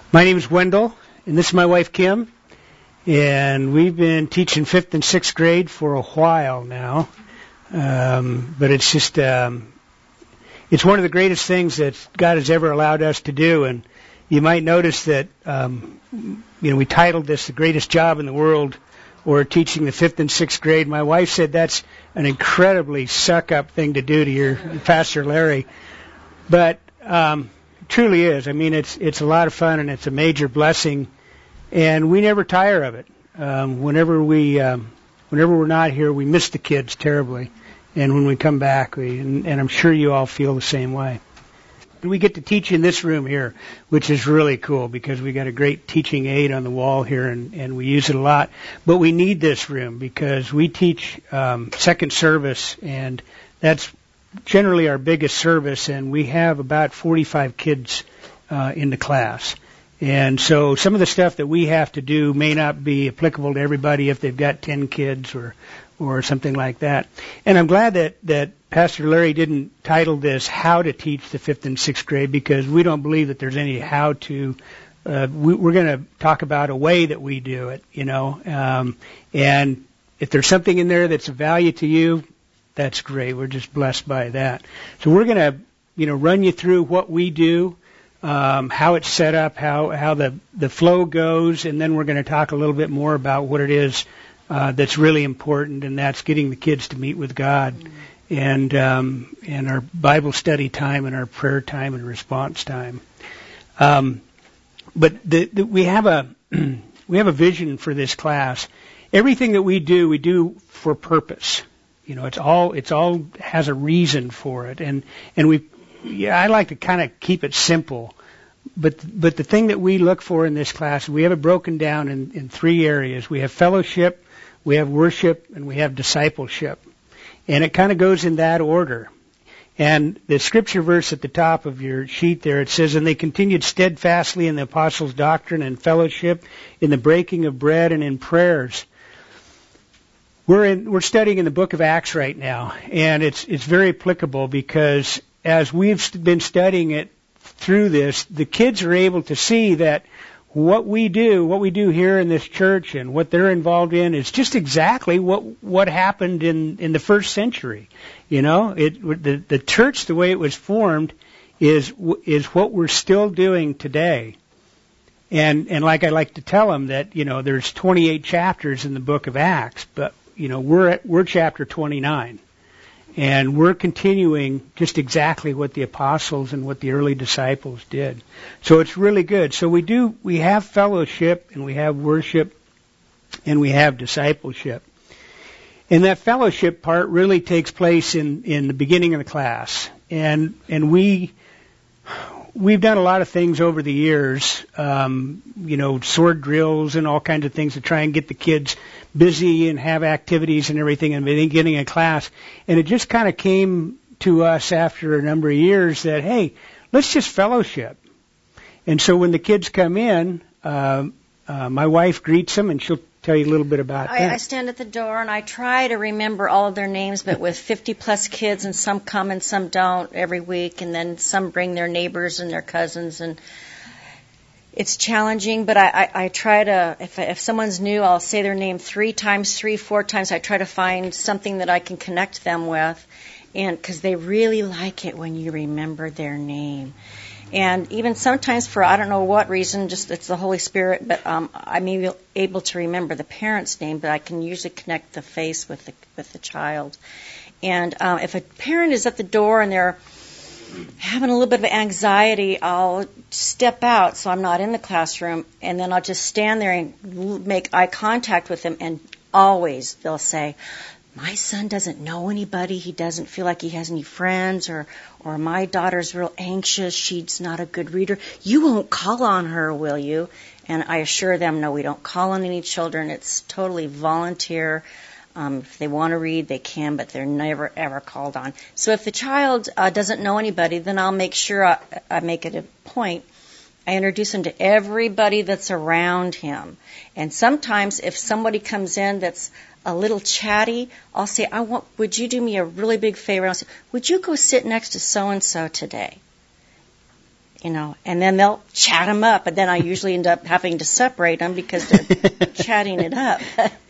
My name is Wendell, and this is my wife Kim, and we've been teaching 5th and 6th grade for a while now, but it's just, it's one of the greatest things that God has ever allowed us to do, and you might notice that, we titled this The Greatest Job in the World, or teaching the 5th and 6th grade. My wife said that's an incredibly suck-up thing to do to your Pastor Larry, but truly is. I mean, it's a lot of fun and it's a major blessing, and we never tire of it. Whenever we're not here, we miss the kids terribly, and when we come back, and I'm sure you all feel the same way. We get to teach in this room here, which is really cool because we got a great teaching aid on the wall here, and we use it a lot. But we need this room because we teach second service, and that's generally our biggest service, and we have about 45 kids in the class. And so some of the stuff that we have to do may not be applicable to everybody if they've got 10 kids or something like that. And I'm glad that Pastor Larry didn't title this How to Teach the 5th and 6th grade, because we don't believe that there's any how to. We're going to talk about a way that we do it, and if there's something in there that's of value to you, that's great. We're just blessed by that. So we're going to, run you through what we do, how it's set up, how the flow goes, and then we're going to talk a little bit more about what it is that's really important, and that's getting the kids to meet with God, and our Bible study time and our prayer time and response time. But we have a vision for this class. Everything that we do for purpose. It's all has a reason for it, and I like to kind of keep it simple, but the thing that we look for in this class, we have it broken down in 3 areas. We have fellowship, we have worship, and we have discipleship, and it kind of goes in that order. And the scripture verse at the top of your sheet there, it says, "And they continued steadfastly in the apostles' doctrine and fellowship, in the breaking of bread and in prayers." We're studying in the book of Acts right now, and it's very applicable because as we've been studying it through this, the kids are able to see that what we do here in this church and what they're involved in is just exactly what happened in the first century. The church, the way it was formed, is what we're still doing today. And like I like to tell them that there's 28 chapters in the book of Acts, but we're chapter 29, and we're continuing just exactly what the apostles and what the early disciples did. So it's really good. So we have fellowship, and we have worship, and we have discipleship. And that fellowship part really takes place in the beginning of the class. And we've done a lot of things over the years, sword drills and all kinds of things to try and get the kids busy and have activities and everything in the beginning of class. And it just kind of came to us after a number of years that, hey, let's just fellowship. And so when the kids come in, my wife greets them, and she'll tell you a little bit about that. I stand at the door, and I try to remember all of their names, but with 50-plus kids, and some come and some don't every week, and then some bring their neighbors and their cousins, and it's challenging, but I try to, if someone's new, I'll say their name 4 times. I try to find something that I can connect them with, and because they really like it when you remember their name. And even sometimes for I don't know what reason, just it's the Holy Spirit, but I may be able to remember the parent's name, but I can usually connect the face with the child. And if a parent is at the door and they're having a little bit of anxiety, I'll step out so I'm not in the classroom, and then I'll just stand there and make eye contact with them, and always they'll say, "My son doesn't know anybody. He doesn't feel like he has any friends," or "My daughter's real anxious. She's not a good reader. You won't call on her, will you?" And I assure them, no, we don't call on any children. It's totally volunteer. If they want to read, they can, but they're never, ever called on. So if the child doesn't know anybody, then I'll make sure I make it a point. I introduce him to everybody that's around him. And sometimes if somebody comes in that's a little chatty, I'll say, would you do me a really big favor? I'll say, would you go sit next to so-and-so today? and then they'll chat them up, and then I usually end up having to separate them because they're chatting it up.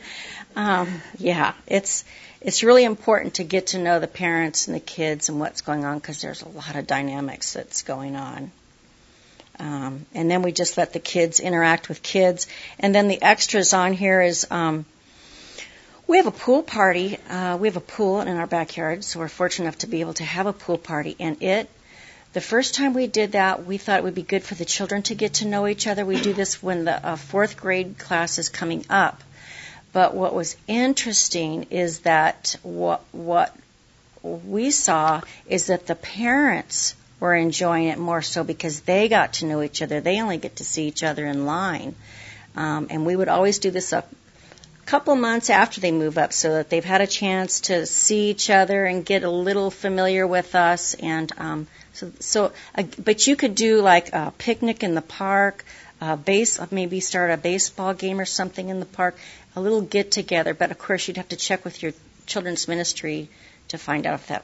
It's really important to get to know the parents and the kids and what's going on, because there's a lot of dynamics that's going on. And then we just let the kids interact with kids. And then the extras on here is we have a pool party. We have a pool in our backyard, so we're fortunate enough to be able to have a pool party. And the first time we did that, we thought it would be good for the children to get to know each other. We do this when the fourth grade class is coming up. But what was interesting is that what we saw is that the parents were enjoying it more so because they got to know each other. They only get to see each other in line. And we would always do this a couple months after they move up so that they've had a chance to see each other and get a little familiar with us. And but you could do like a picnic in the park, maybe start a baseball game or something in the park, a little get together. But of course, you'd have to check with your children's ministry to find out if that,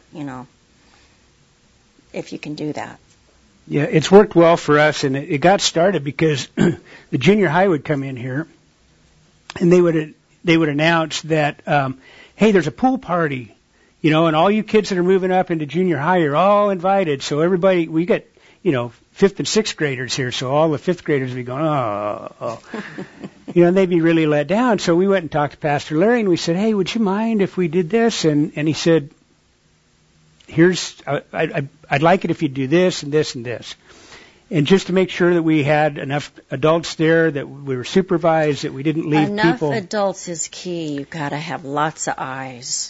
if you can do that. Yeah, it's worked well for us, and it got started because the junior high would come in here, and they would announce that, hey, there's a pool party, and all you kids that are moving up into junior high are all invited. So everybody, we get, fifth and sixth graders here, so all the fifth graders would be going, oh. And they'd be really let down. So we went and talked to Pastor Larry, and we said, hey, would you mind if we did this? And he said, I'd like it if you do this and this and this. And just to make sure that we had enough adults there, that we were supervised, that we didn't leave people. Enough adults is key. You've got to have lots of eyes.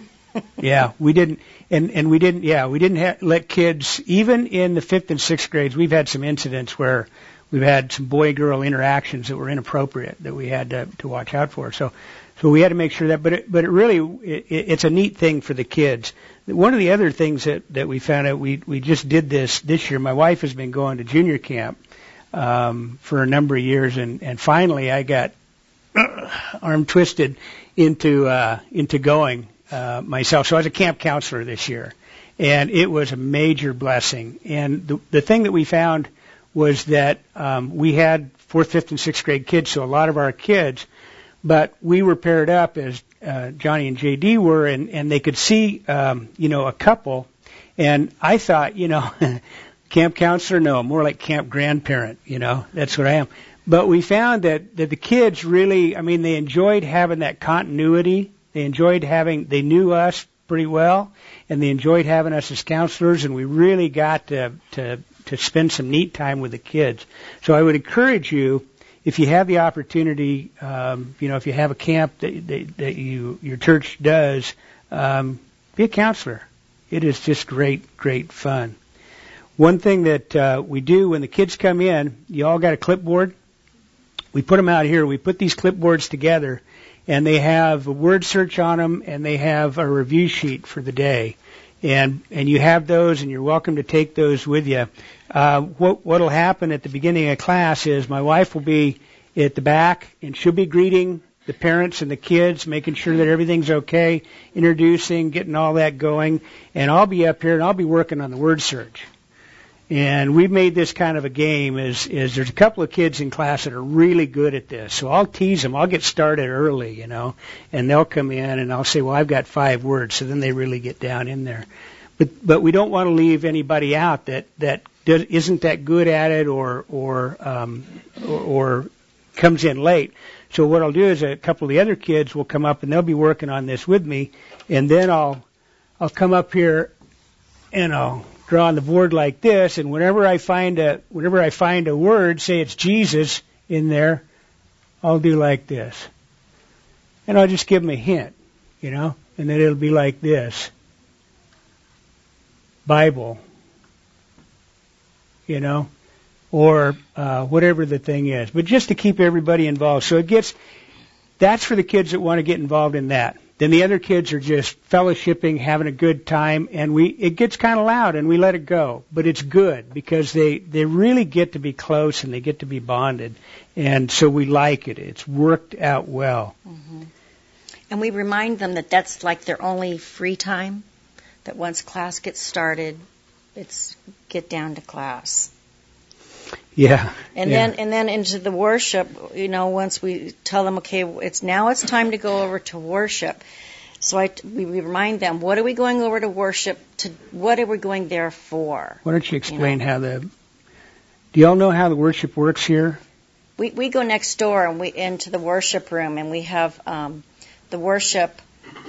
Yeah, we didn't, and we didn't let kids, even in the fifth and sixth grades, we've had some incidents where we've had some boy-girl interactions that were inappropriate that we had to watch out for. So we had to make sure that, but it really, it's a neat thing for the kids. One of the other things that we found out, we just did this year. My wife has been going to junior camp for a number of years, and finally I got arm twisted into going myself. So I was a camp counselor this year, and it was a major blessing. And the thing that we found was that we had fourth, fifth, and sixth grade kids, so a lot of our kids, but we were paired up as Johnny and JD were, and they could see, a couple. And I thought, camp counselor, no, more like camp grandparent, that's what I am. But we found that the kids really, they enjoyed having that continuity. They knew us pretty well, and they enjoyed having us as counselors, and we really got to spend some neat time with the kids. So I would encourage you, if you have the opportunity, if you have a camp that your church does, be a counselor. It is just great fun. One thing that we do when the kids come in, you all got a clipboard. We put them out here. We put these clipboards together, and they have a word search on them, and they have a review sheet for the day. And you have those, and you're welcome to take those with you. What'll happen at the beginning of class is my wife will be at the back, and she'll be greeting the parents and the kids, making sure that everything's okay, introducing, getting all that going. And I'll be up here, and I'll be working on the word search. And we've made this kind of a game is there's a couple of kids in class that are really good at this. So I'll tease them. I'll get started early, and they'll come in and I'll say, well, I've got 5 words. So then they really get down in there. But we don't want to leave anybody out that isn't that good at it or comes in late. So what I'll do is a couple of the other kids will come up and they'll be working on this with me. And then I'll come up here and I'll draw on the board like this, and whenever I find a word, say it's Jesus in there, I'll do like this. And I'll just give them a hint, and then it'll be like this. Bible, or whatever the thing is. But just to keep everybody involved. So that's for the kids that want to get involved in that. Then the other kids are just fellowshipping, having a good time, and it gets kind of loud, and we let it go. But it's good because they really get to be close and they get to be bonded, and so we like it. It's worked out well. Mm-hmm. And we remind them that that's like their only free time, that once class gets started, it's get down to class. Yeah. And then into the worship, once we tell them, okay, it's time to go over to worship. So we remind them, what are we going over to worship to? What are we going there for? Why don't you explain do y'all know how the worship works here? We go next door and into the worship room, and we have the worship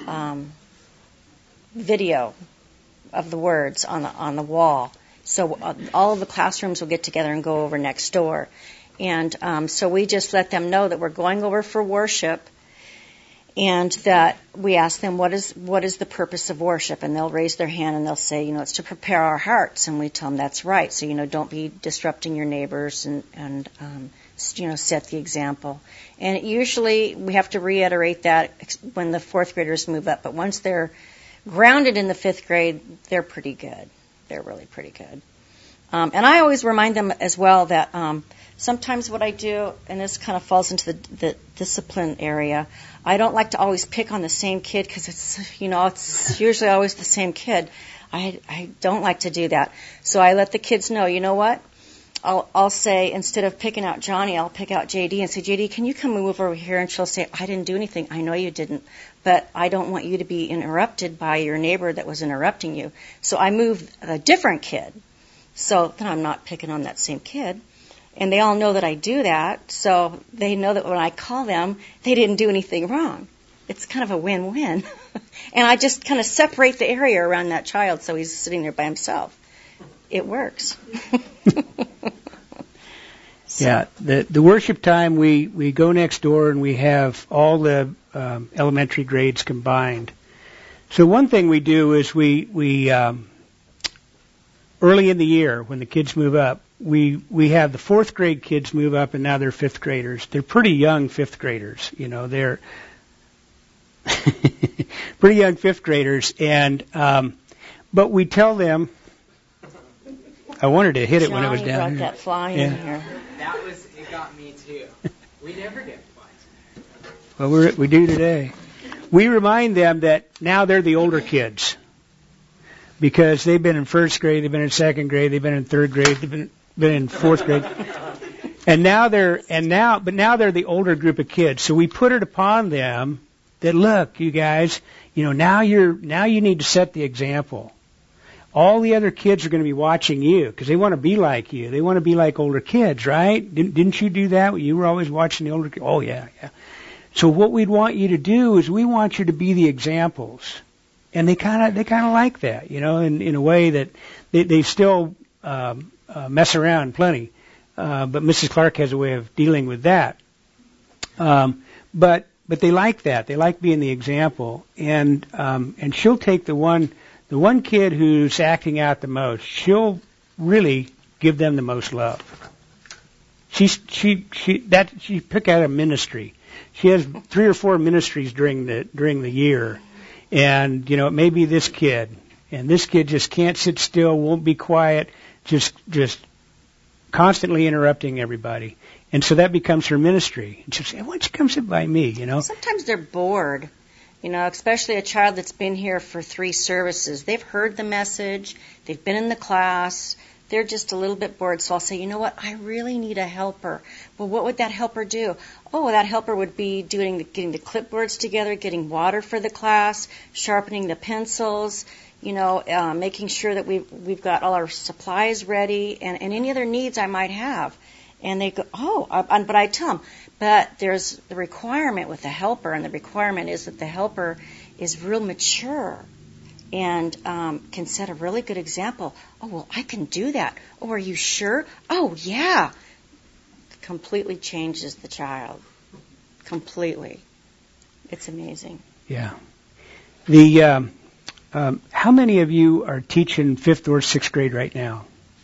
video of the words on the wall. So all of the classrooms will get together and go over next door. And so we just let them know that we're going over for worship, and that we ask them, what is the purpose of worship? And they'll raise their hand and they'll say, it's to prepare our hearts. And we tell them that's right. So, don't be disrupting your neighbors and set the example. And usually we have to reiterate that when the fourth graders move up. But once they're grounded in the fifth grade, they're pretty good. They're really pretty good. And I always remind them as well that sometimes what I do, and this kind of falls into the discipline area, I don't like to always pick on the same kid because it's usually always the same kid. I don't like to do that. So I let the kids know, you know what? I'll say, instead of picking out Johnny, I'll pick out JD and say, JD, can you come move over here? And she'll say, I didn't do anything. I know you didn't, but I don't want you to be interrupted by your neighbor that was interrupting you. So I moved a different kid. So then I'm not picking on that same kid. And they all know that I do that, so they know that when I call them, they didn't do anything wrong. It's kind of a win-win. And I just kind of separate the area around that child so he's sitting there by himself. It works. Yeah, the worship time, we go next door and we have all the elementary grades combined. So one thing we do is we early in the year when the kids move up, we have the fourth grade kids move up, and now they're fifth graders. They're pretty young fifth graders, they're pretty young fifth graders, and but we tell them. I wanted to hit it when it was down brought here. That fly in here. It got me too. We never get flies. Well, we do today. We remind them that now they're the older kids because they've been in first grade, they've been in second grade, they've been in third grade, they've been in fourth grade, but now they're the older group of kids. So we put it upon them that, look, you guys, now you need to set the example. All the other kids are going to be watching you because they want to be like you. They want to be like older kids, right? Didn't you do that? You were always watching the older kids. Oh, yeah. So what we'd want you to do is we want you to be the examples. And they kind of like that, in a way that they still mess around plenty. But Mrs. Clark has a way of dealing with that. But they like that. They like being the example. And she'll take the one kid who's acting out the most, she'll really give them the most love. She pick out a ministry. She has 3 or 4 ministries during the year, and it may be this kid, and this kid just can't sit still, won't be quiet, just constantly interrupting everybody, and so that becomes her ministry. And she'll say, "Why don't you come sit by me?" Sometimes they're bored. Especially a child that's been here for 3 services. They've heard the message. They've been in the class. They're just a little bit bored. So I'll say, you know what? I really need a helper. Well, what would that helper do? Oh, that helper would be getting the clipboards together, getting water for the class, sharpening the pencils, making sure that we've got all our supplies ready, and any other needs I might have. And they go, but I tell them, but there's the requirement with the helper, and the requirement is that the helper is real mature and can set a really good example. Oh, well, I can do that. Oh, are you sure? Oh, yeah. Completely changes the child. Completely. It's amazing. Yeah. How many of you are teaching 5th or 6th grade right now?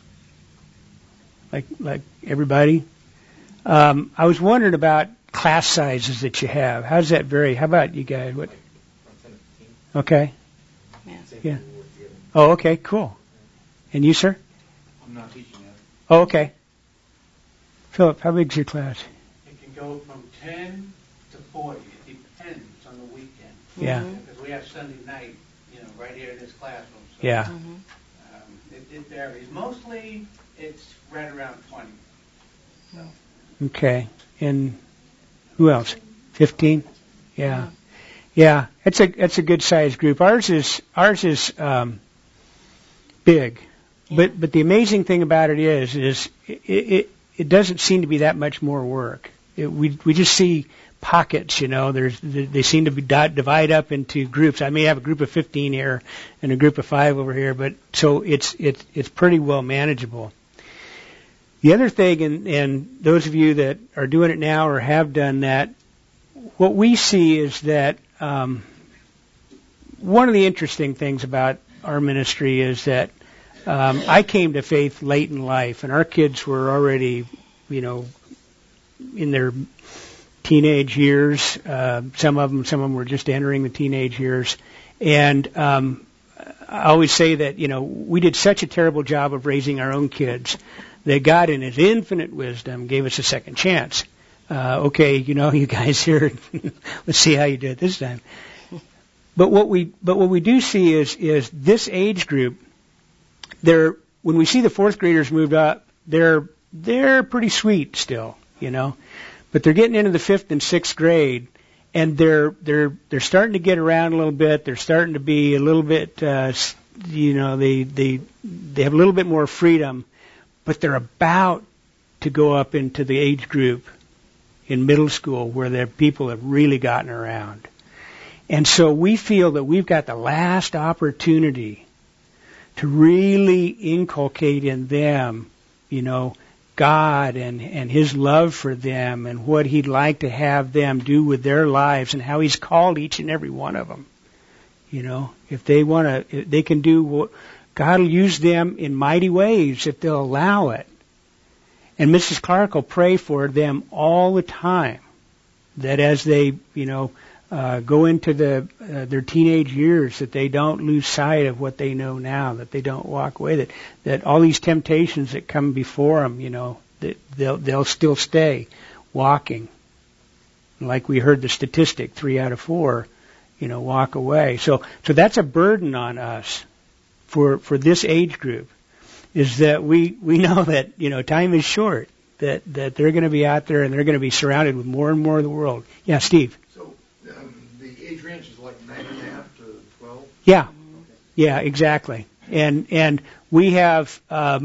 Like everybody? I was wondering about class sizes that you have. How does that vary? How about you guys? What? Okay. Yeah. Oh, okay, cool. And you, sir? I'm not teaching yet. Oh, okay. Philip, how big's your class? It can go from 10 to 40. It depends on the weekend. Yeah. Because we have Sunday night, right here in this classroom. So, yeah. It varies. Mostly, it's right around 20. Okay. And who else? 15? Yeah. Yeah. That's a good sized group. Ours is big. But the amazing thing about it is it doesn't seem to be that much more work. We just see pockets, they seem to be divide up into groups. I may have a group of 15 here and a group of 5 over here, but so it's pretty well manageable. The other thing, and those of you that are doing it now or have done that, what we see is that one of the interesting things about our ministry is that I came to faith late in life, and our kids were already, in their teenage years. Some of them were just entering the teenage years, and I always say that we did such a terrible job of raising our own kids that God, in His infinite wisdom, gave us a second chance. Okay, you guys here, let's see how you do it this time. But what we do see is this age group. When we see the 4th graders moved up, they're pretty sweet still, but they're getting into the 5th and 6th grade, and they're starting to get around a little bit. They're starting to be a little bit, they have a little bit more freedom, but they're about to go up into the age group in middle school where their people have really gotten around. And so we feel that we've got the last opportunity to really inculcate in them, God and His love for them and what He'd like to have them do with their lives and how He's called each and every one of them. If they want to, they can do what God will use them in mighty ways if they'll allow it. And Mrs. Clark will pray for them all the time that as they, go into their teenage years, that they don't lose sight of what they know now, that they don't walk away, that all these temptations that come before them, that they'll still stay walking. Like we heard the statistic, 3 out of 4, walk away. So that's a burden on us for this age group, is that we know that, time is short, that they're going to be out there and they're going to be surrounded with more and more of the world. Yeah, Steve. The age range is like 9.5 to 12? Yeah. Yeah, exactly. And we have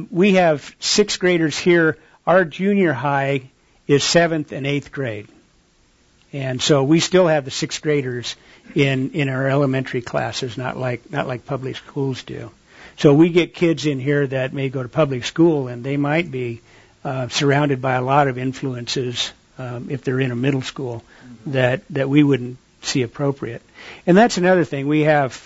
6th graders here. Our junior high is 7th and 8th grade. And so we still have the 6th graders in our elementary classes, not like public schools do. So we get kids in here that may go to public school, and they might be surrounded by a lot of influences if they're in a middle school that we wouldn't see appropriate. And that's another thing. We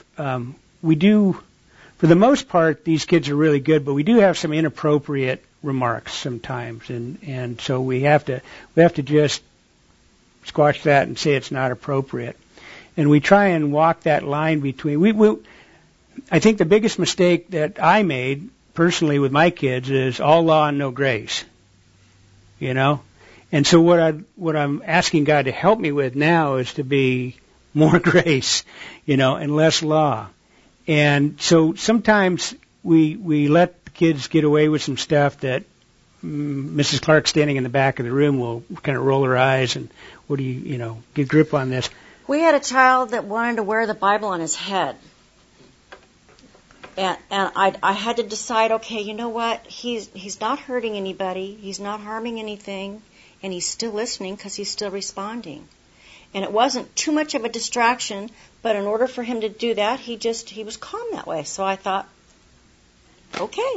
do, for the most part, these kids are really good, but we do have some inappropriate remarks sometimes, and so we have to just squash that and say it's not appropriate. And we try and walk that line between. I think the biggest mistake that I made personally with my kids is all law and no grace. And so what I'm asking God to help me with now is to be more grace, and less law. And so sometimes we let the kids get away with some stuff that Mrs. Clark, standing in the back of the room, will kind of roll her eyes and, what do you, get grip on this. We had a child that wanted to wear the Bible on his head. And I had to decide, okay, you know what? He's not hurting anybody. He's not harming anything. And he's still listening because he's still responding. And it wasn't too much of a distraction, but in order for him to do that, he was calm that way. So I thought, okay.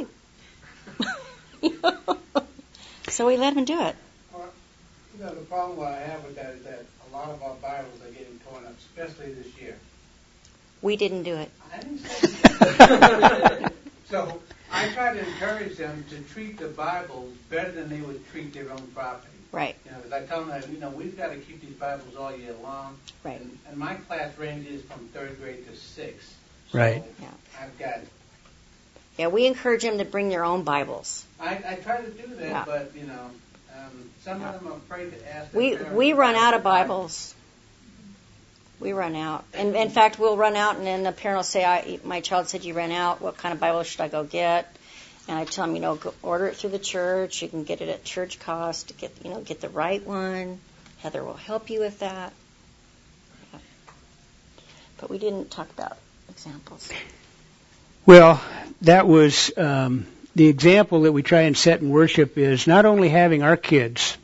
So we let him do it. Well, the problem I have with that is that a lot of our Bibles are getting torn up, especially this year. We didn't do it. I didn't say that. So I try to encourage them to treat the Bibles better than they would treat their own property. Right. Because I tell them that, we've got to keep these Bibles all year long. Right. And my class ranges from 3rd grade to 6th. So right. Yeah. I've got it. Yeah, we encourage them to bring their own Bibles. I try to do that, Yeah. but, some of them are afraid to ask their We parents run about out of the Bible. Bibles. We run out. And in fact, we'll run out, and then the parent will say, my child said you ran out. What kind of Bible should I go get? And I tell them, go order it through the church. You can get it at church cost. Get the right one. Heather will help you with that. Yeah. But we didn't talk about examples. Well, that was the example that we try and set in worship is not only having our kids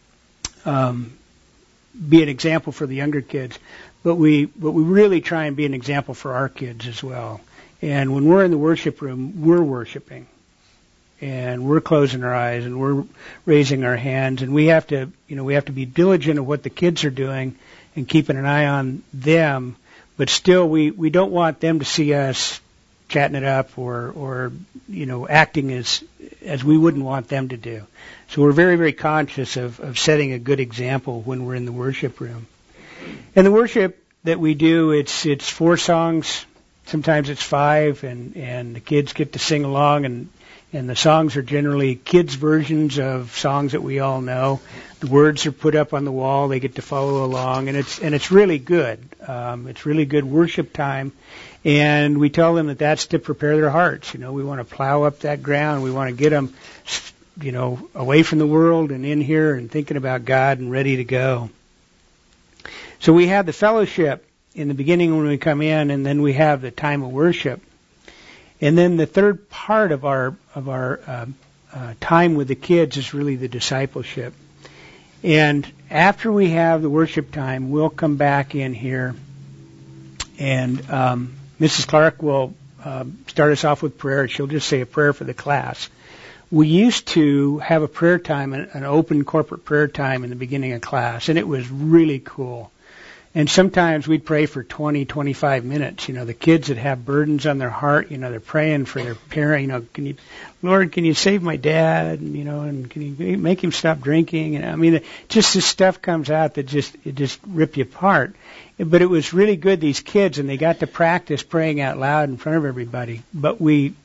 be an example for the younger kids, but we really try and be an example for our kids as well. And when we're in the worship room, we're worshiping. And we're closing our eyes and we're raising our hands, and we have to be diligent of what the kids are doing and keeping an eye on them. But still, we don't want them to see us chatting it up or acting as we wouldn't want them to do. So we're very, very conscious of setting a good example when we're in the worship room. And the worship that we do, it's 4 songs. Sometimes it's 5, and the kids get to sing along, and the songs are generally kids' versions of songs that we all know. The words are put up on the wall; they get to follow along, and it's really good. It's really good worship time, and we tell them that that's to prepare their hearts. We want to plow up that ground. We want to get them, away from the world and in here and thinking about God and ready to go. So we have the fellowship in the beginning when we come in, and then we have the time of worship. And then the third part of our time with the kids is really the discipleship. And after we have the worship time, we'll come back in here, and Mrs. Clark will start us off with prayer. She'll just say a prayer for the class. We used to have a prayer time, an open corporate prayer time in the beginning of class, and it was really cool. And sometimes we'd pray for 20, 25 minutes. The kids that have burdens on their heart, they're praying for their parent. Lord, can you save my dad? And can you make him stop drinking? And just this stuff comes out that just rip you apart. But it was really good, these kids, and they got to practice praying out loud in front of everybody. But we've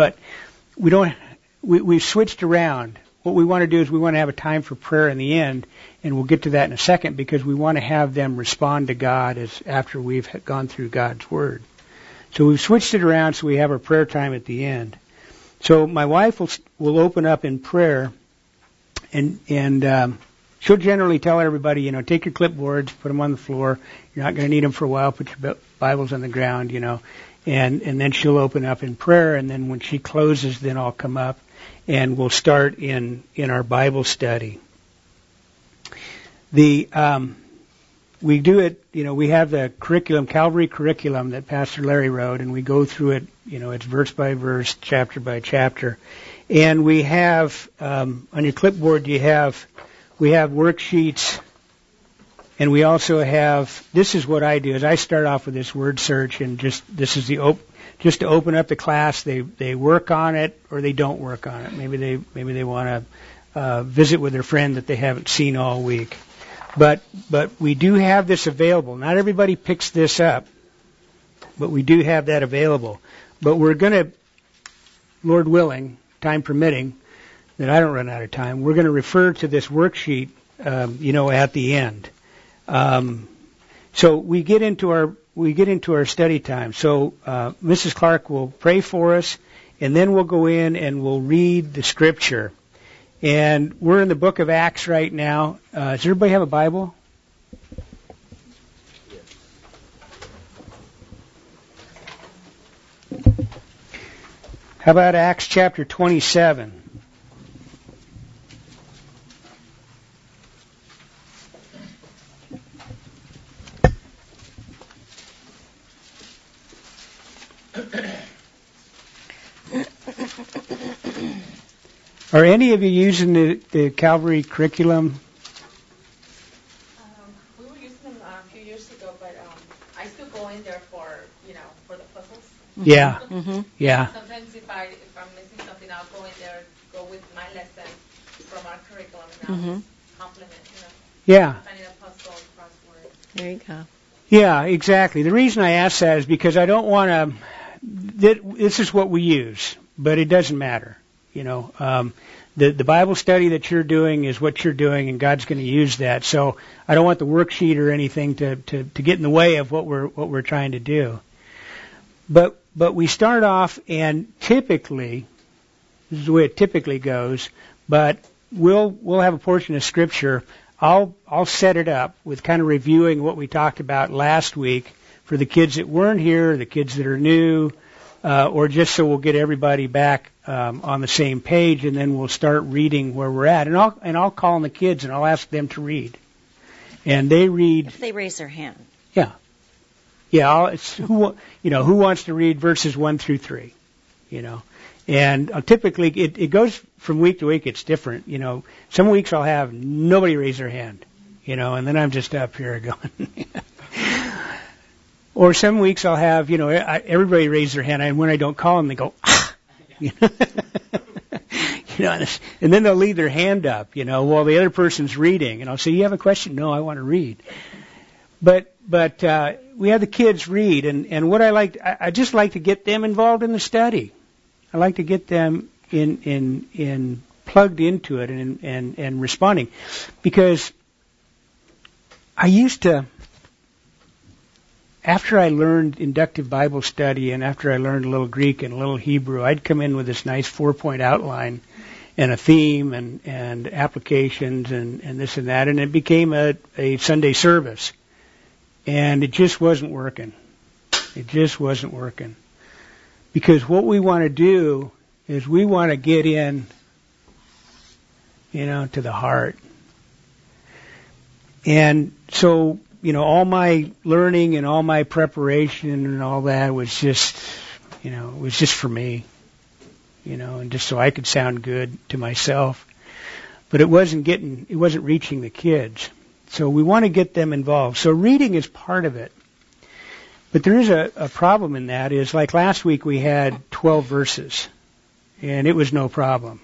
switched around. What we want to do is we want to have a time for prayer in the end, and we'll get to that in a second, because we want to have them respond to God after we've gone through God's Word. So we've switched it around so we have our prayer time at the end. So my wife will open up in prayer, and she'll generally tell everybody, take your clipboards, put them on the floor. You're not going to need them for a while. Put your Bibles on the ground, and then she'll open up in prayer, and then when she closes, then I'll come up. And we'll start in our Bible study. We do it, we have the curriculum, Calvary curriculum that Pastor Larry wrote, and we go through it, it's verse by verse, chapter by chapter. And we have, on your clipboard, we have worksheets, and we also have, this is what I do, is I start off with this word search, and this is just to open up the class. They work on it or they don't work on it. Maybe they want to visit with their friend that they haven't seen all week. But we do have this available. Not everybody picks this up, but we do have that available. But we're going to, Lord willing, time permitting, that I don't run out of time, we're going to refer to this worksheet, at the end. So we get into our study time. So Mrs. Clark will pray for us, and then we'll go in and we'll read the scripture. And we're in the book of Acts right now. Does everybody have a Bible? How about Acts chapter 27? Are any of you using the Calvary curriculum? We were using them a few years ago, but I still go in there for the puzzles. Yeah. Mm-hmm. Yeah. Sometimes if I'm missing something, I'll go in there, go with my lesson from our curriculum, and I'll complement, Yeah. finding a puzzle, crossword. There you go. Yeah, exactly. The reason I ask that is because I don't want to. This is what we use, but it doesn't matter. The Bible study that you're doing is what you're doing, and God's going to use that. So I don't want the worksheet or anything to get in the way of what we're trying to do. But we start off, and typically This is the way it typically goes. But we'll have a portion of Scripture. I'll set it up with kind of reviewing what we talked about last week for the kids that weren't here, the kids that are new, or just so we'll get everybody back on the same page, and then we'll start reading where we're at. And I'll call on the kids and I'll ask them to read. And they read. If they raise their hand. Yeah. Yeah, it's who wants to read verses 1 through 3, And typically it goes from week to week. It's different, Some weeks I'll have nobody raise their hand, and then I'm just up here going. Or some weeks I'll have, everybody raise their hand, and when I don't call them, they go, ah! And then they'll leave their hand up, while the other person's reading, and I'll say, "You have a question?" "No, I want to read." But we have the kids read, and what I just like to get them involved in the study. I like to get them in plugged into it and responding, because I used to, after I learned inductive Bible study and after I learned a little Greek and a little Hebrew, I'd come in with this nice 4-point outline and a theme and applications and this and that, and it became a Sunday service. And it just wasn't working. It just wasn't working. Because what we want to do is we want to get in, to the heart. And so, all my learning and all my preparation and all that was just, it was just for me, and just so I could sound good to myself. But it wasn't reaching the kids. So we want to get them involved. So reading is part of it. But there is a problem in that, is like last week we had 12 verses, and it was no problem,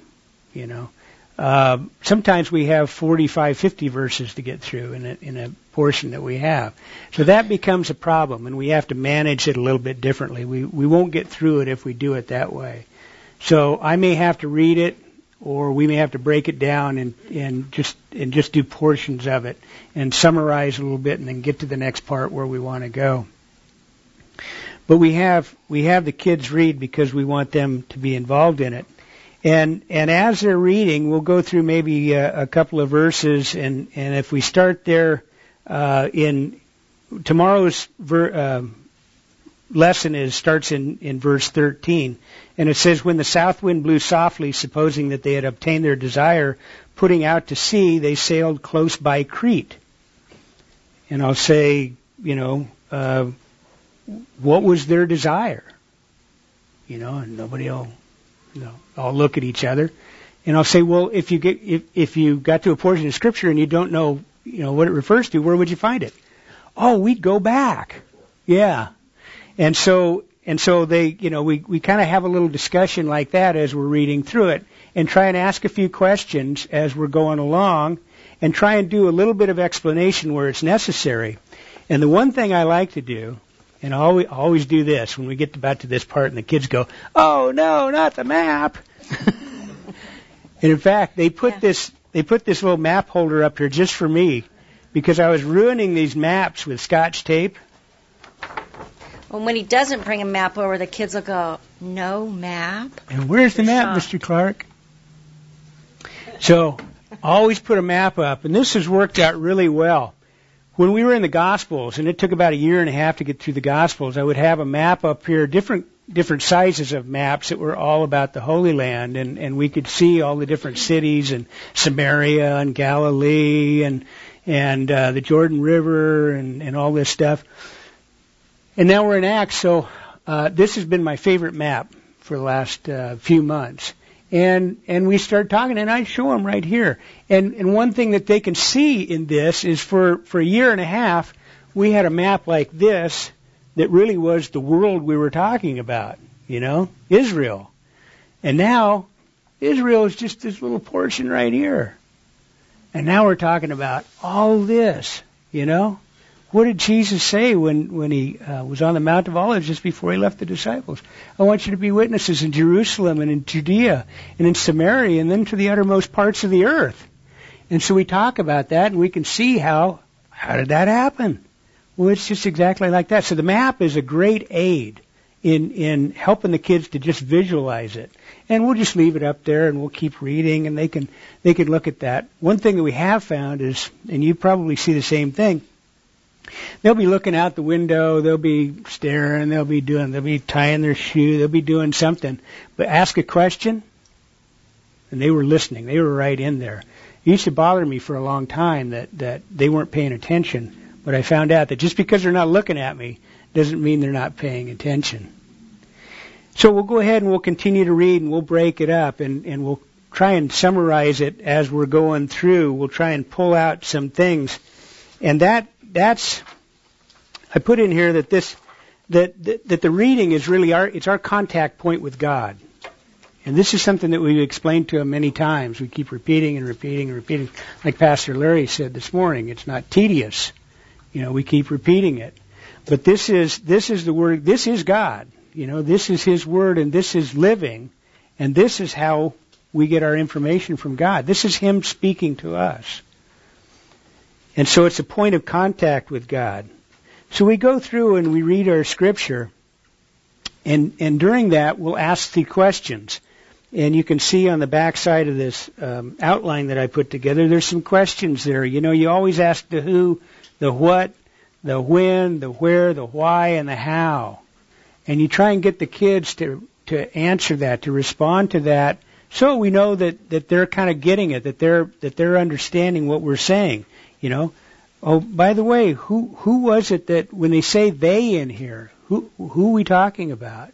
Sometimes we have 45, 50 verses to get through in a portion that we have. So that becomes a problem, and we have to manage it a little bit differently. We won't get through it if we do it that way. So I may have to read it, or we may have to break it down and just do portions of it and summarize a little bit and then get to the next part where we want to go. But we have the kids read because we want them to be involved in it. And as they're reading, we'll go through maybe a couple of verses, and if we start there in tomorrow's lesson starts in verse 13, and it says, "When the south wind blew softly, supposing that they had obtained their desire, putting out to sea, they sailed close by Crete." And I'll say, what was their desire? And nobody will, I'll look at each other, and I'll say, well, if you got to a portion of Scripture and you don't know, what it refers to, where would you find it? Oh, we'd go back. Yeah. And so they, we kind of have a little discussion like that as we're reading through it, and try and ask a few questions as we're going along, and try and do a little bit of explanation where it's necessary. And the one thing I like to do, and I always do this when we get about to this part, and the kids go, "Oh no, not the map!" And in fact, they put this little map holder up here just for me, because I was ruining these maps with Scotch tape. Well, when he doesn't bring a map over, the kids will go, "No map?" And where's the map, Mr. Clark? So I always put a map up, and this has worked out really well. When we were in the Gospels, and it took about a year and a half to get through the Gospels, I would have a map up here, different sizes of maps that were all about the Holy Land, and we could see all the different cities, and Samaria and Galilee and the Jordan River and all this stuff. And now we're in Acts, so this has been my favorite map for the last few months. And we start talking, and I show them right here. And one thing that they can see in this is for a year and a half, we had a map like this that really was the world we were talking about, Israel. And now Israel is just this little portion right here. And now we're talking about all this, What did Jesus say when he was on the Mount of Olives just before he left the disciples? "I want you to be witnesses in Jerusalem and in Judea and in Samaria and then to the uttermost parts of the earth." And so we talk about that, and we can see how did that happen? Well, it's just exactly like that. So the map is a great aid in helping the kids to just visualize it. And we'll just leave it up there and we'll keep reading and they can look at that. One thing that we have found is, and you probably see the same thing, they'll be looking out the window, they'll be staring, they'll be tying their shoe, they'll be doing something. But ask a question, and they were listening. They were right in there. It used to bother me for a long time that they weren't paying attention. But I found out that just because they're not looking at me doesn't mean they're not paying attention. So we'll go ahead and we'll continue to read and we'll break it up and we'll try and summarize it as we're going through. We'll try and pull out some things. And that's I put in here that that the reading is really our contact point with God. And this is something that we've explained to him many times. We keep repeating and repeating and repeating. Like Pastor Larry said this morning, it's not tedious. We keep repeating it. But this is the Word. This is God. This is His Word, and this is living. And this is how we get our information from God. This is Him speaking to us. And so it's a point of contact with God. So we go through and we read our Scripture, and during that we'll ask the questions. And you can see on the back side of this outline that I put together, there's some questions there. You always ask the who, the what, the when, the where, the why, and the how. And you try and get the kids to answer that, to respond to that, so we know that they're kind of getting it, that they're understanding what we're saying. Oh, by the way, who was it that when they say they in here, who are we talking about?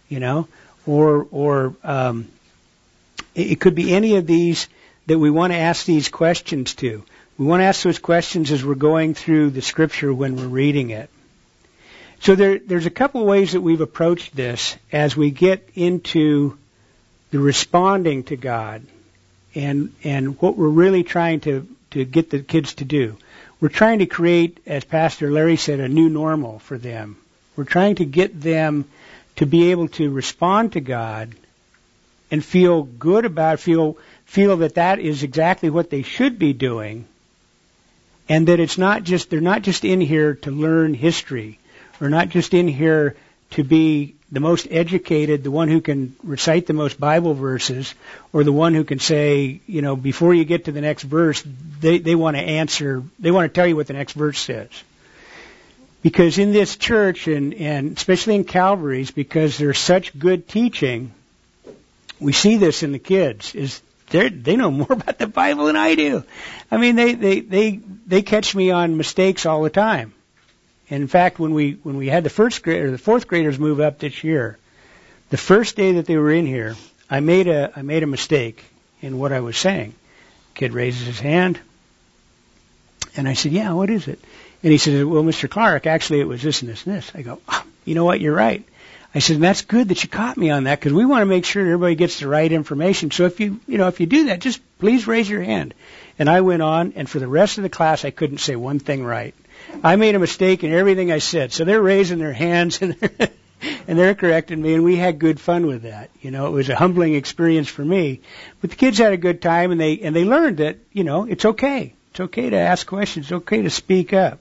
Or it could be any of these that we want to ask these questions to. We want to ask those questions as we're going through the Scripture when we're reading it. So there's a couple of ways that we've approached this as we get into the responding to God and what we're really trying to get the kids to do. We're trying to create, as Pastor Larry said, a new normal for them. We're trying to get them to be able to respond to God and feel good about, feel that is exactly what they should be doing, and that they're not just in here to learn history, or not just in here to be the most educated, the one who can recite the most Bible verses, or the one who can say, before you get to the next verse, they want to tell you what the next verse says. Because in this church, and especially in Calvary's, because there's such good teaching, we see this in the kids, is they know more about the Bible than I do. I mean, they catch me on mistakes all the time. And in fact, when we had the fourth graders move up this year, the first day that they were in here, I made a mistake in what I was saying. Kid raises his hand, and I said, "Yeah, what is it?" And he said, "Well, Mr. Clark, actually it was this and this and this." I go, "You know what? You're right." I said, "And that's good that you caught me on that, because we want to make sure everybody gets the right information. So if you do that, just please raise your hand." And I went on, and for the rest of the class, I couldn't say one thing right. I made a mistake in everything I said. So they're raising their hands and they're correcting me, and we had good fun with that. It was a humbling experience for me. But the kids had a good time, and they learned that, it's okay. It's okay to ask questions. It's okay to speak up.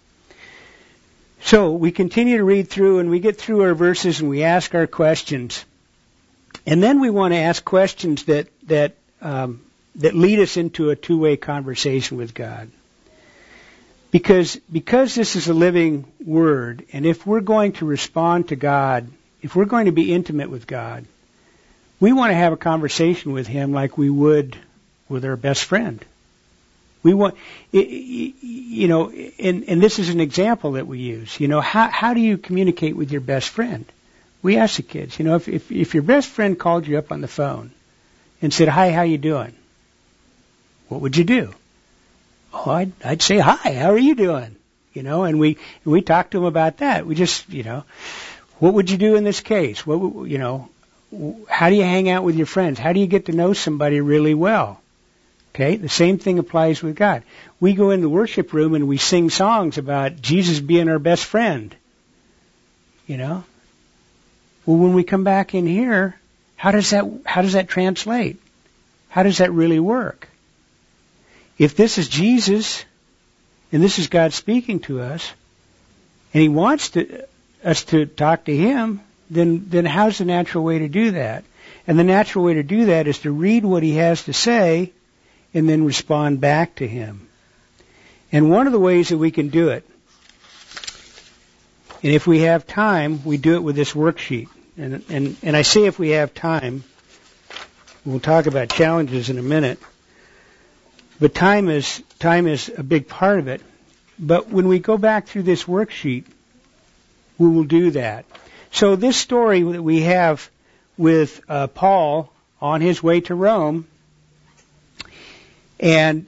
So we continue to read through, and we get through our verses, and we ask our questions. And then we want to ask questions that lead us into a two-way conversation with God. Because this is a living Word, and if we're going to respond to God, if we're going to be intimate with God, we want to have a conversation with Him like we would with our best friend. We want, and this is an example that we use. How do you communicate with your best friend? We ask the kids, if your best friend called you up on the phone and said, "Hi, how you doing?" What would you do? Oh, I'd say, "Hi, how are you doing?" And we talk to them about that. We just, what would you do in this case? How do you hang out with your friends? How do you get to know somebody really well? Okay, the same thing applies with God. We go in the worship room and we sing songs about Jesus being our best friend. Well, when we come back in here, how does that translate? How does that really work? If this is Jesus, and this is God speaking to us, and He wants us to talk to Him, then how's the natural way to do that? And the natural way to do that is to read what he has to say and then respond back to him. And one of the ways that we can do it, and if we have time, we do it with this worksheet. And I say if we have time, we'll talk about challenges in a minute. But time is a big part of it. But when we go back through this worksheet, we will do that. So this story that we have with Paul on his way to Rome, and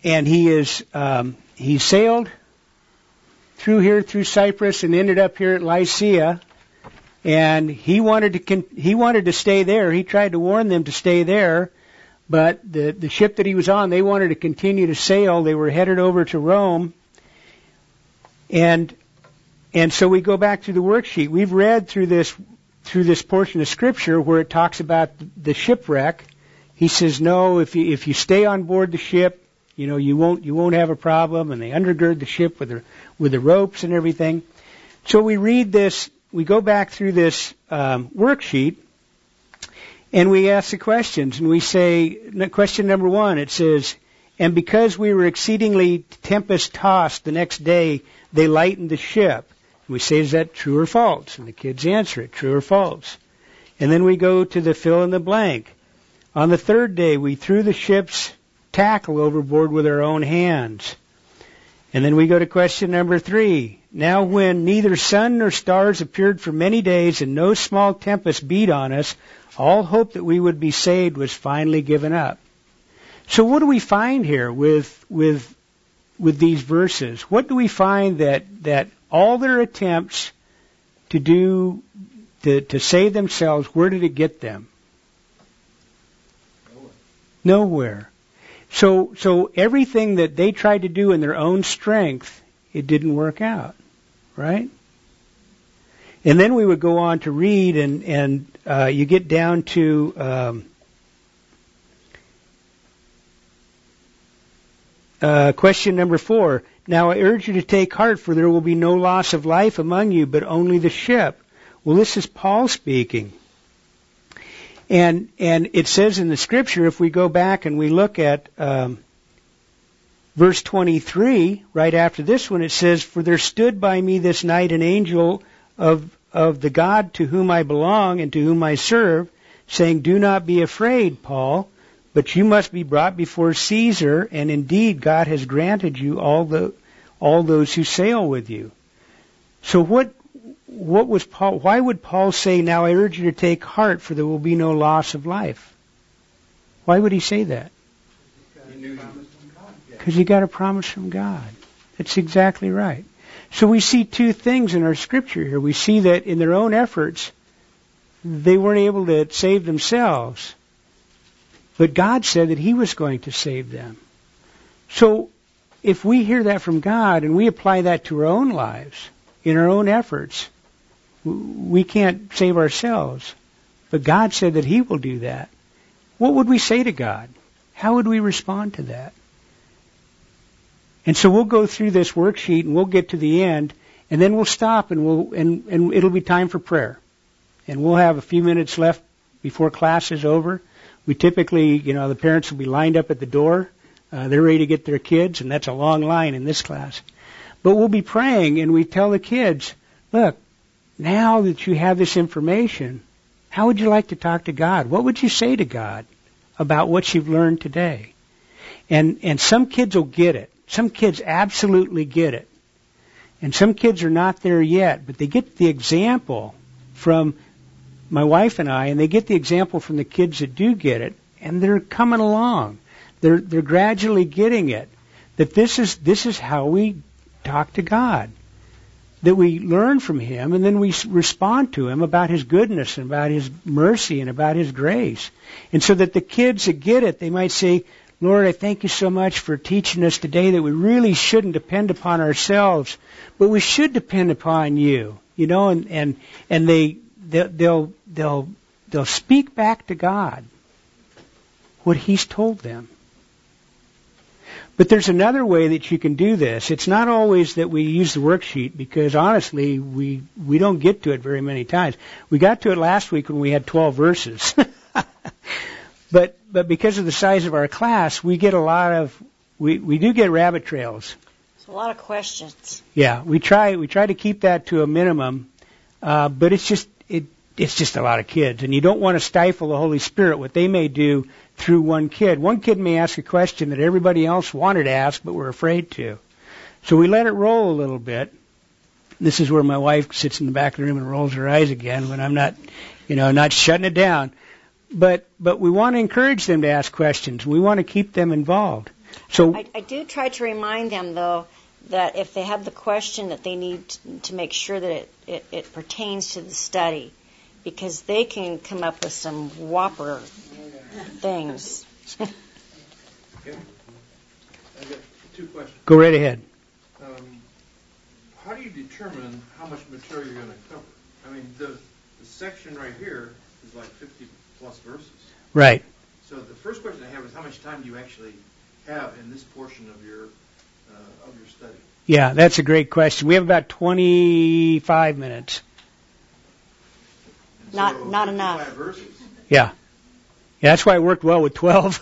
he sailed through Cyprus and ended up here at Lycia, and he wanted to stay there. He tried to warn them to stay there, but the ship that he was on, they wanted to continue to sail. They were headed over to Rome, and so we go back to the worksheet. We've read through this portion of Scripture where it talks about the shipwreck. He says, no, if you stay on board the ship, you won't have a problem, and they undergird the ship with the ropes and everything. So we read this, we go back through this worksheet, and we ask the questions, and we say, question number 1, it says, and because we were exceedingly tempest-tossed the next day, they lightened the ship. And we say, is that true or false? And the kids answer it, true or false. And then we go to the fill in the blank. On the 3rd day, we threw the ship's tackle overboard with our own hands. And then we go to question number 3. Now when neither sun nor stars appeared for many days and no small tempest beat on us, all hope that we would be saved was finally given up. So what do we find here with these verses? What do we find that all their attempts to save themselves, where did it get them? Nowhere. So everything that they tried to do in their own strength, it didn't work out, right? And then we would go on to read, and you get down to question number 4. Now I urge you to take heart, for there will be no loss of life among you, but only the ship. Well, this is Paul speaking. And it says in the Scripture, if we go back and we look at verse 23, right after this one, it says, for there stood by me this night an angel of the God to whom I belong and to whom I serve, saying, do not be afraid, Paul, but you must be brought before Caesar, and indeed God has granted you all those who sail with you. So what was Paul? Why would Paul say, now I urge you to take heart, for there will be no loss of life? Why would he say that? Because he got a promise from God. That's exactly right. So we see 2 things in our Scripture here. We see that in their own efforts, they weren't able to save themselves. But God said that He was going to save them. So if we hear that from God and we apply that to our own lives, in our own efforts, we can't save ourselves. But God said that He will do that. What would we say to God? How would we respond to that? And so we'll go through this worksheet and we'll get to the end, and then we'll stop and it'll be time for prayer. And we'll have a few minutes left before class is over. We typically, the parents will be lined up at the door. They're ready to get their kids, and that's a long line in this class. But we'll be praying, and we tell the kids, look, now that you have this information, how would you like to talk to God? What would you say to God about what you've learned today? And some kids will get it. Some kids absolutely get it. And some kids are not there yet, but they get the example from my wife and I, and they get the example from the kids that do get it, and they're coming along. They're gradually getting it. That this is how we talk to God. That we learn from Him, and then we respond to Him about His goodness and about His mercy and about His grace. And so that the kids that get it, they might say, Lord, I thank you so much for teaching us today that we really shouldn't depend upon ourselves, but we should depend upon you. And they'll speak back to God what He's told them. But there's another way that you can do this. It's not always that we use the worksheet, because honestly, we don't get to it very many times. We got to it last week when we had 12 verses. But because of the size of our class, we get a lot of, we do get rabbit trails. It's a lot of questions. Yeah, we try to keep that to a minimum, but it's just a lot of kids, and you don't want to stifle the Holy Spirit, what they may do through one kid. One kid may ask a question that everybody else wanted to ask, but were afraid to. So we let it roll a little bit. This is where my wife sits in the back of the room and rolls her eyes again when I'm not shutting it down. But we want to encourage them to ask questions. We want to keep them involved. So I do try to remind them, though, that if they have the question, that they need to make sure that it pertains to the study, because they can come up with some whopper things. Okay. I got 2 questions. go right ahead. How do you determine how much material you're going to cover? I mean, the section right here is like 50 plus verses. Right. So the first question I have is, how much time do you actually have in this portion of your study? Yeah, that's a great question. We have about 25 minutes. And Not so enough. 55 verses. Yeah, that's why it worked well with 12.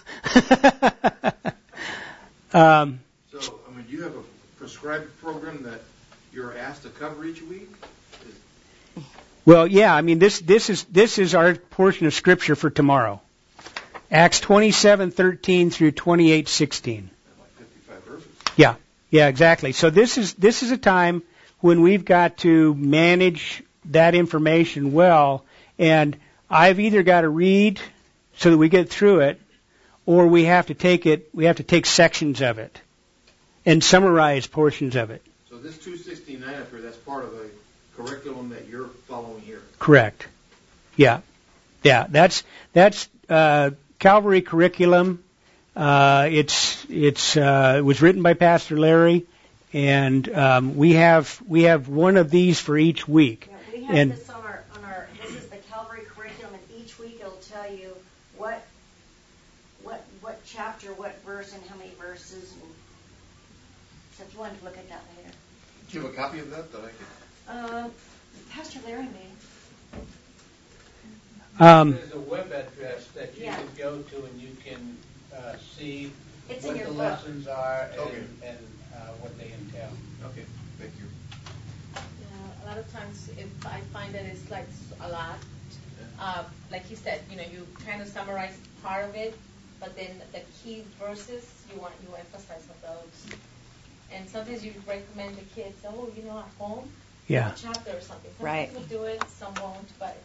So, I mean, do you have a prescribed program that you're asked to cover each week? Well, yeah, I mean, this is our portion of Scripture for tomorrow. Acts 27:13 through 28:16. Like 55 verses. Yeah, exactly. So this is a time when we've got to manage that information well, and I've either got to read so that we get through it, or we have to take sections of it and summarize portions of it. So this 269 up here, that's part of a curriculum that you're following here. Correct. Yeah. That's Calvary curriculum. It was written by Pastor Larry, and we have one of these for each week. Yeah, we have this on our. This is the Calvary curriculum, and each week it'll tell you what chapter, what verse, and how many verses. And so if you wanted to look at that later. Do you have a copy of that I could? Pastor Larry made. There's a web address that you can go to, and you can see It's what in your the book. lessons are Okay. and what they entail. Okay, thank you. Yeah, a lot of times if I find that it's like a lot, like he said, you kind of summarize part of it, but then the key verses you emphasize on those. And sometimes you recommend the kids, at home, Yeah. a chapter or something. Some Right. kids will do it, some won't, but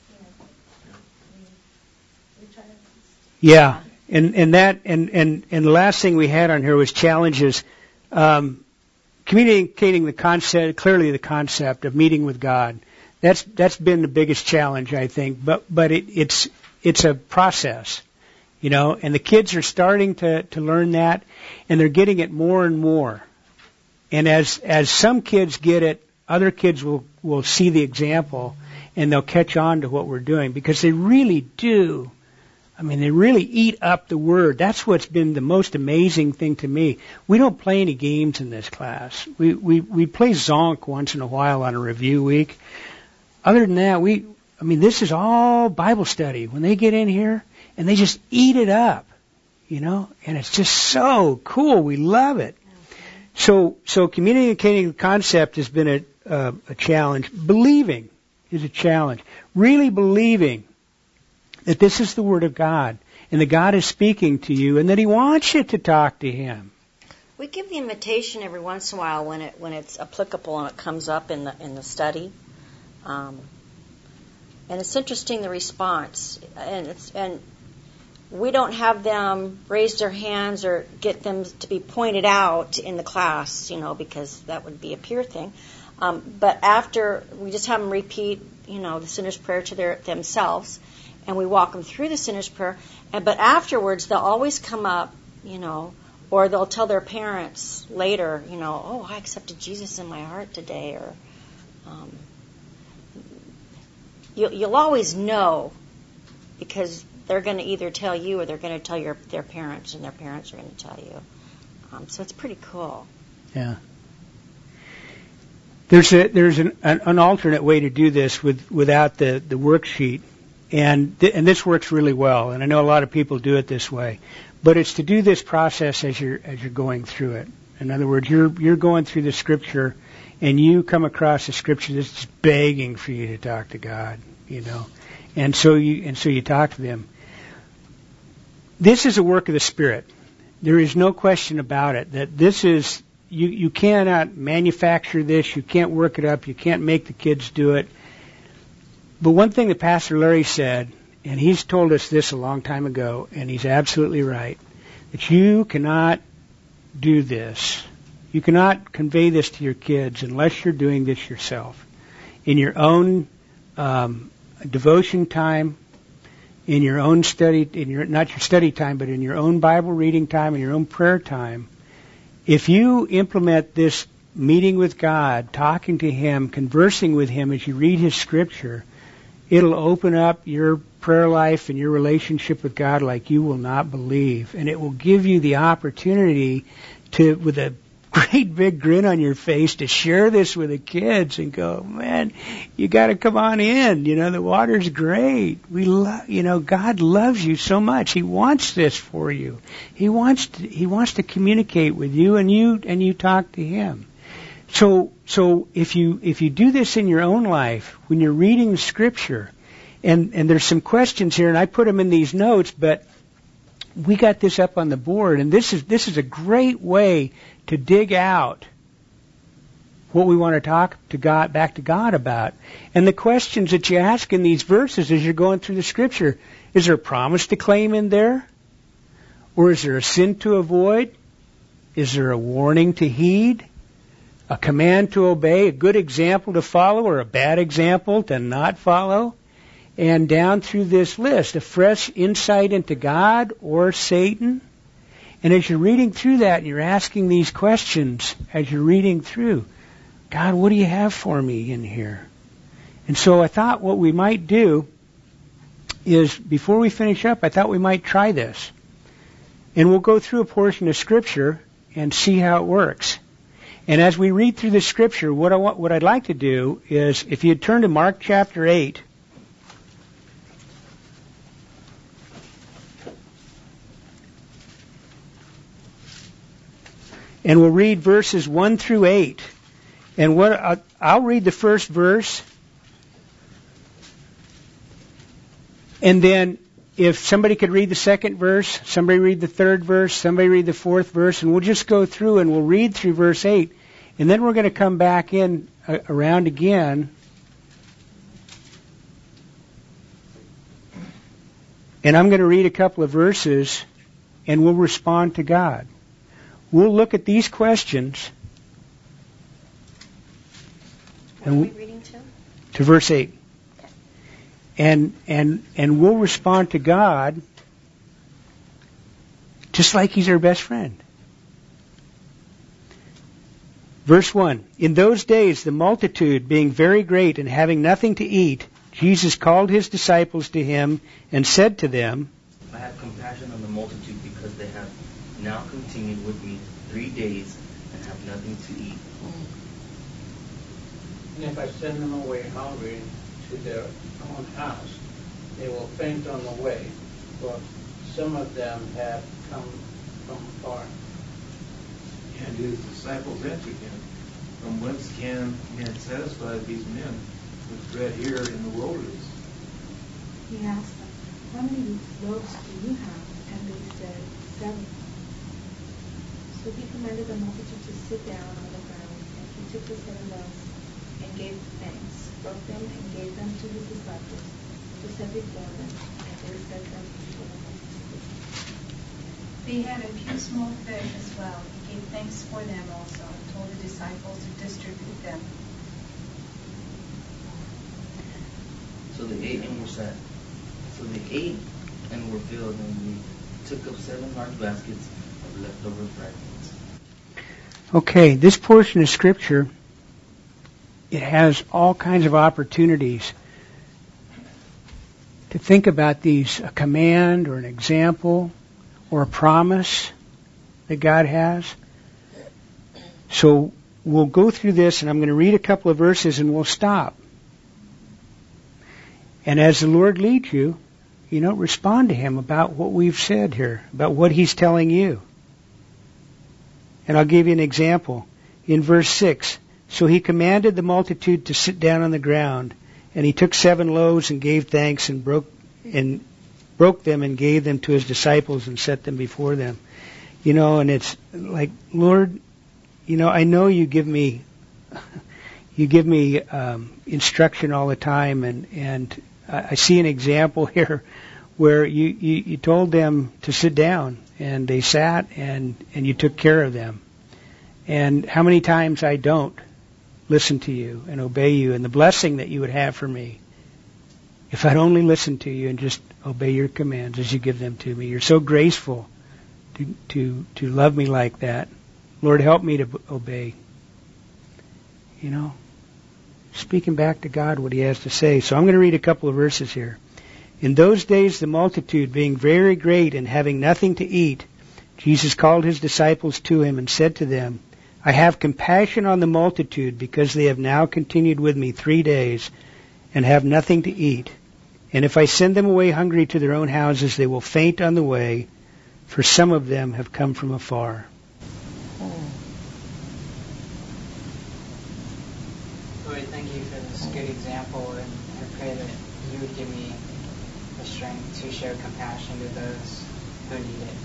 we try to. Yeah. And the last thing we had on here was challenges, communicating the concept of meeting with God. That's been the biggest challenge, I think. But it's a process, and the kids are starting to learn that, and they're getting it more and more. And as some kids get it, other kids will see the example, and they'll catch on to what we're doing, because they really do. I mean, they really eat up the Word. That's what's been the most amazing thing to me. We don't play any games in this class. We play Zonk once in a while on a review week. Other than that, this is all Bible study. When they get in here, and they just eat it up, and it's just so cool. We love it. So communicating the concept has been a challenge. Believing is a challenge. Really believing that this is the Word of God, and that God is speaking to you, and that He wants you to talk to Him. We give the invitation every once in a while when it's applicable and it comes up in the study, and it's interesting, the response, and we don't have them raise their hands or get them to be pointed out in the class, because that would be a peer thing. But after, we just have them repeat, the sinner's prayer to themselves. And we walk them through the sinner's prayer. But afterwards, they'll always come up, or they'll tell their parents later, oh, I accepted Jesus in my heart today. Or you'll always know, because they're going to either tell you or they're going to tell their parents, and their parents are going to tell you. So it's pretty cool. Yeah. There's an alternate way to do this without the worksheet, and this works really well. And I know a lot of people do it this way, but it's to do this process as you're going through it. In other words, you're going through the scripture, and you come across a scripture that's just begging for you to talk to God, and so you talk to them. This is a work of the Spirit. There is no question about it that this is. You cannot manufacture this. You can't work it up. You can't make the kids do it. But one thing that Pastor Larry said, and he's told us this a long time ago, and he's absolutely right, that you cannot do this. You cannot convey this to your kids unless you're doing this yourself. In your own devotion time, in your own study, not your study time, but in your own Bible reading time, in your own prayer time. If you implement this meeting with God, talking to Him, conversing with Him as you read His Scripture, it'll open up your prayer life and your relationship with God like you will not believe. And it will give you the opportunity to, with a great big grin on your face, to share this with the kids and go, man, you got to come on in. The water's great. God loves you so much. He wants this for you. He wants to communicate with you, and you talk to Him. So if you do this in your own life, when you're reading Scripture, and there's some questions here, and I put them in these notes, but we got this up on the board, and this is a great way to dig out what we want to talk to God, back to God about. And the questions that you ask in these verses as you're going through the Scripture: is there a promise to claim in there? Or is there a sin to avoid? Is there a warning to heed? A command to obey? A good example to follow, or a bad example to not follow? And down through this list, a fresh insight into God or Satan. And as you're reading through that, and you're asking these questions as you're reading through, God, what do you have for me in here? And so I thought what we might do is, before we finish up, I thought we might try this. And we'll go through a portion of Scripture and see how it works. And as we read through the Scripture, what I'd like to do is, if you turn to Mark chapter 8, and we'll read verses 1 through 8. And I'll read the first verse. And then if somebody could read the second verse, somebody read the third verse, somebody read the fourth verse, and we'll just go through and we'll read through verse 8. And then we're going to come back in around again. And I'm going to read a couple of verses, and we'll respond to God. We'll look at these questions. What are we reading to? To verse 8. And we'll respond to God just like He's our best friend. Verse 1. In those days, the multitude being very great and having nothing to eat, Jesus called His disciples to Him and said to them, I have compassion on the multitude because they have now continued with me 3 days and have nothing to eat. And if I send them away hungry to their own house, they will faint on the way, for some of them have come from far. And His disciples answered Him, from whence can men satisfy these men with bread here in the wilderness? He asked them, how many loaves do you have? And they said, 7. So He commanded the multitude to sit down on the ground, and He took the 7 loaves and gave thanks, broke them, and gave them to His disciples to set before them, and they set them before the multitude. They had a few small fish as well. He gave thanks for them also, and told the disciples to distribute them. So they ate and were set. So they ate and were filled, and they took up 7 large baskets of leftover fragments. Okay, this portion of Scripture, it has all kinds of opportunities to think about these, a command or an example or a promise that God has. So we'll go through this, and I'm going to read a couple of verses, and we'll stop. And as the Lord leads you, respond to Him about what we've said here, about what He's telling you. And I'll give you an example. In verse 6, so He commanded the multitude to sit down on the ground, and He took 7 loaves and gave thanks and broke them and gave them to His disciples and set them before them. And it's like, Lord, I know you give me instruction all the time, and I see an example here where you told them to sit down, and they sat, and you took care of them. And how many times I don't listen to you and obey you, and the blessing that you would have for me if I'd only listen to you and just obey your commands as you give them to me. You're so graceful to love me like that. Lord, help me to obey. Speaking back to God what He has to say. So I'm going to read a couple of verses here. In those days, the multitude being very great and having nothing to eat, Jesus called His disciples to Him and said to them, I have compassion on the multitude because they have now continued with me 3 days and have nothing to eat. And if I send them away hungry to their own houses, they will faint on the way, for some of them have come from afar. Lord, thank you for this good example, and I pray that you would give me the strength to show compassion to those who need it.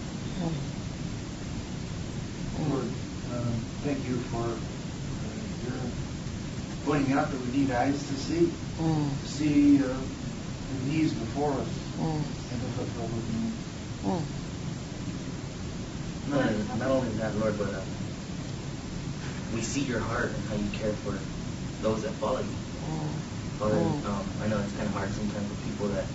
Lord, thank you for your pointing out that we need eyes to see the needs before us, and to fulfill those needs. Not only that, Lord, but we see your heart and how you care for those that follow you. Father, I know it's kind of hard sometimes for people that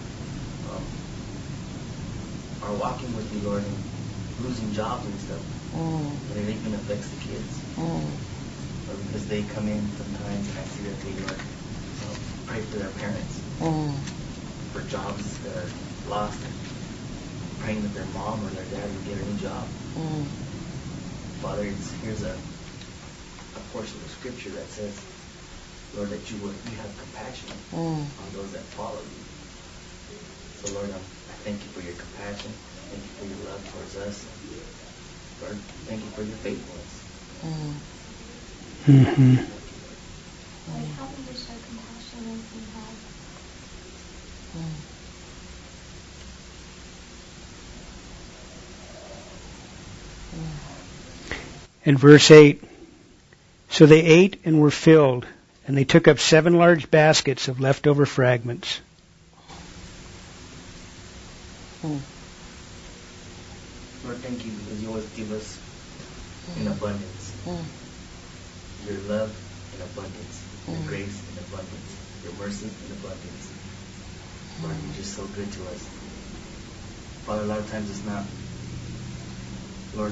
are walking with you, Lord, and losing jobs and stuff. And it even affects the kids. Or because they come in sometimes and I see that they pray for their parents for jobs that are lost, and praying that their mom or their dad will get a new job. Father, here's a portion of scripture that says, Lord, that you have compassion on those that follow you. So Lord, I thank you for your compassion. Thank you for your love towards us. Lord, thank you for your faithfulness. Lord, help me to show compassion and compassion. In verse 8, so they ate and were filled, and they took up 7 large baskets of leftover fragments. Lord, thank you because you always give us in abundance. Your love in abundance. Your grace in abundance. Your mercy in abundance. Lord, you're just so good to us. Father, a lot of times it's not, Lord,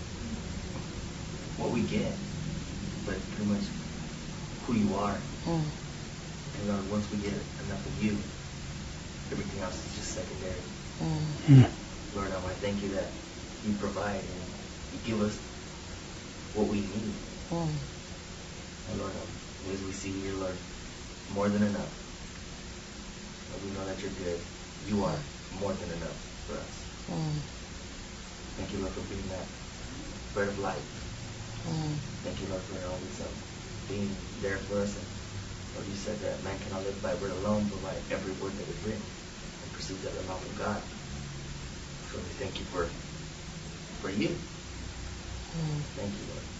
what we get, but pretty much who you are. And Lord, once we get enough of you, everything else is just secondary. Lord, I thank you that you provide and you give us what we need. And Lord, as we see here, Lord, more than enough. Lord, we know that you're good. You are more than enough for us. Thank you, Lord, for being that bread of life. Thank you, Lord, for always being there for us. And Lord, you said that man cannot live by bread alone, but by every word that is written and proceeds out of the mouth of God. So we thank you for you. Thank you, Lord.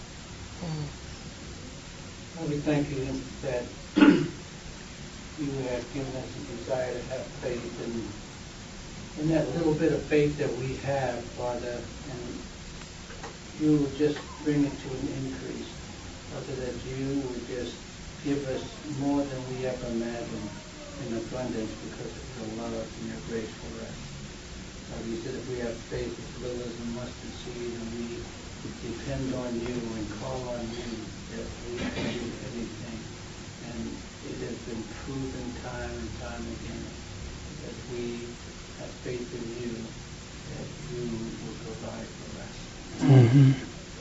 Lord, we thank you that you have given us a desire to have faith, and that little bit of faith that we have, Father, and you will just bring it to an increase. Father, that you will just give us more than we ever imagined in abundance because of your love and your grace for us. Father, you said if we have faith as little as a mustard seed, and we depend on you and call on you, that we can do anything. And it has been proven time and time again that we have faith in you, that you will provide for us. Mm-hmm.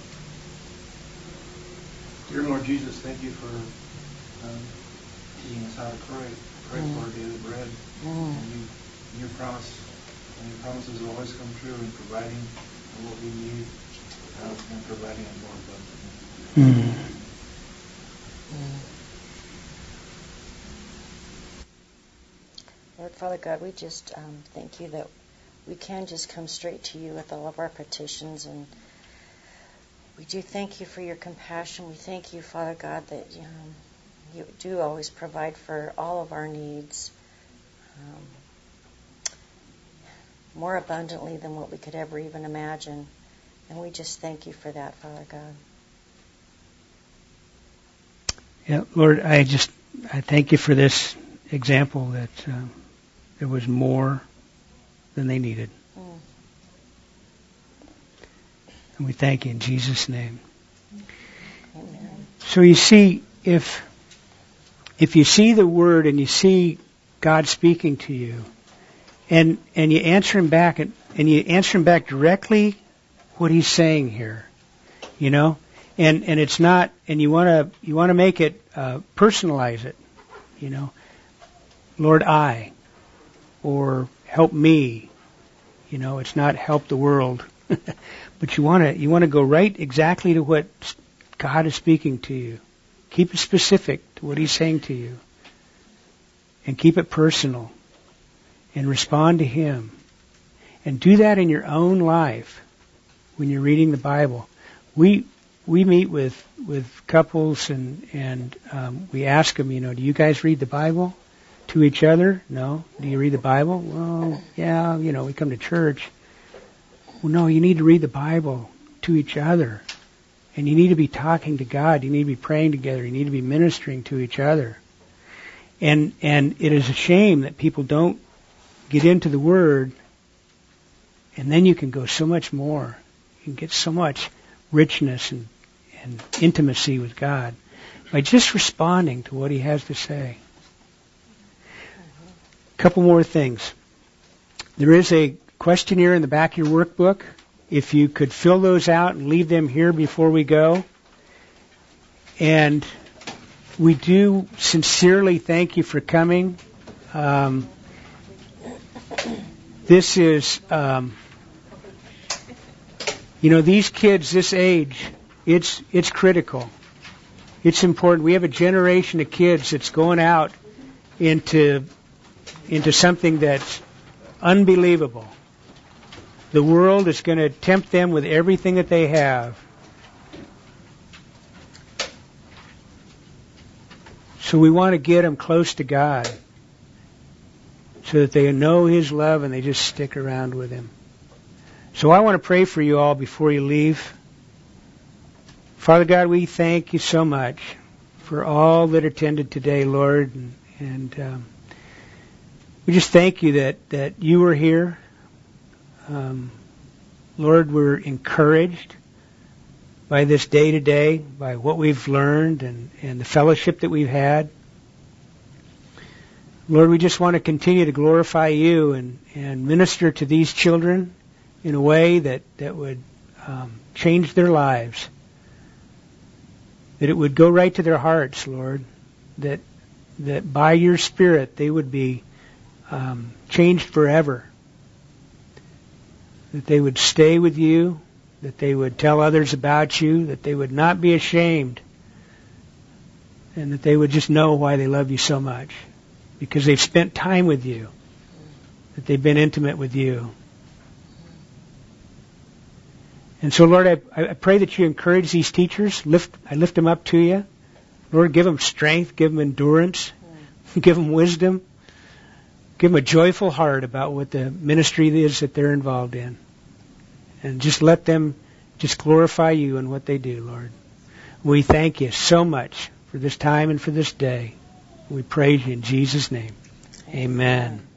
Dear Lord Jesus, thank you for teaching us how to pray for our daily bread. And your promises always come true in providing what we need and providing it more abundantly. Lord Father God, we just thank you that we can just come straight to you with all of our petitions, and we do thank you for your compassion. We thank you, Father God, that you do always provide for all of our needs more abundantly than what we could ever even imagine. And we just thank you for that, Father God. Yeah, Lord, I thank you for this example that there was more than they needed. And we thank you in Jesus' name. Amen. So you see, if you see the Word and you see God speaking to you, and you answer him back, and you answer him back directly what he's saying here, and it's not, and you want to make it personalize it, Lord, or help me, it's not help the world, but you want to go right exactly to what God is speaking to you. Keep it specific to what he's saying to you, and keep it personal, and respond to him, and do that in your own life when you're reading the Bible. We meet with couples and we ask them, do you guys read the Bible to each other? No. Do you read the Bible? Well, yeah, we come to church. Well, no, you need to read the Bible to each other. And you need to be talking to God. You need to be praying together. You need to be ministering to each other. And it is a shame that people don't get into the Word, and then you can go so much more. You can get so much richness and intimacy with God by just responding to what he has to say. A couple more things. There is a questionnaire in the back of your workbook. If you could fill those out and leave them here before we go. And we do sincerely thank you for coming. This is, these kids this age, it's critical. It's important. We have a generation of kids that's going out into something that's unbelievable. The world is going to tempt them with everything that they have. So we want to get them close to God so that they know his love and they just stick around with him. So I want to pray for you all before you leave. Father God, we thank you so much for all that attended today, Lord. And we just thank you that you were here. Lord, we're encouraged by this day to day, by what we've learned and the fellowship that we've had. Lord, we just want to continue to glorify you and minister to these children in a way that would change their lives, that it would go right to their hearts, Lord, that by your Spirit they would be changed forever, that they would stay with you, that they would tell others about you, that they would not be ashamed, and that they would just know why they love you so much, because they've spent time with you, that they've been intimate with you. And so, Lord, I pray that you encourage these teachers. I lift them up to you. Lord, give them strength, give them endurance, give them wisdom, give them a joyful heart about what the ministry is that they're involved in. And just let them just glorify you in what they do, Lord. We thank you so much for this time and for this day. We praise you in Jesus' name. Amen.